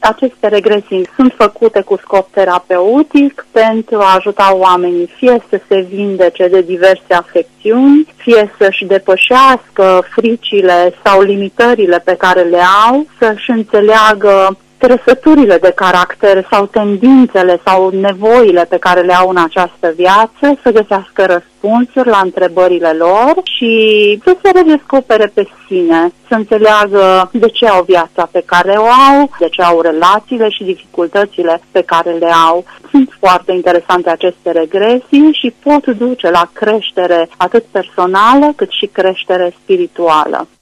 aceste regresii sunt făcute cu scop terapeutic pentru a ajuta oamenii fie să se vindece de diverse afecțiuni, fie să-și depășească fricile sau limitările pe care le au, să-și înțeleagă trăsăturile de caracter sau tendințele sau nevoile pe care le au în această viață, să găsească răspunsuri la întrebările lor și să se redescopere pe sine, să înțeleagă de ce au viața pe care o au, de ce au relațiile și dificultățile pe care le au. Sunt foarte interesante aceste regresii și pot duce la creștere atât personală cât și creștere spirituală.